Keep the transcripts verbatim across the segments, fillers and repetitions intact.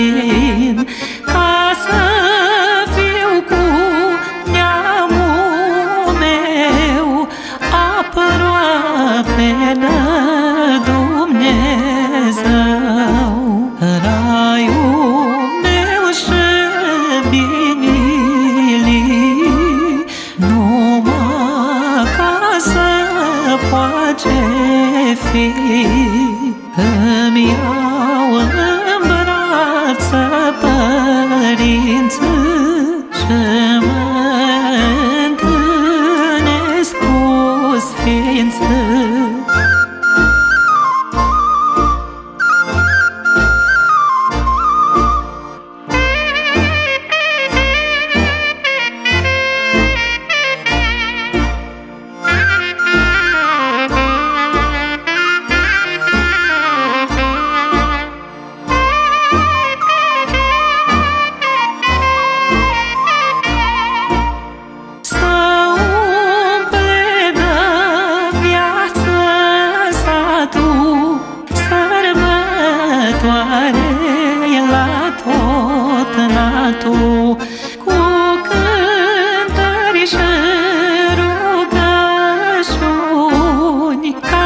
vin, ca să fiu cu neamul meu aproape de Dumnezeu. Raiul meu și binilii, numai ca să poate fi, îmi iau în brață părinții și mă întâlnesc cu sfinții. La tot înaltul, cu cântări și rugăciuni, ca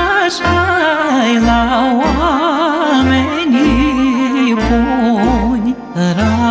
așa-i la oamenii buni.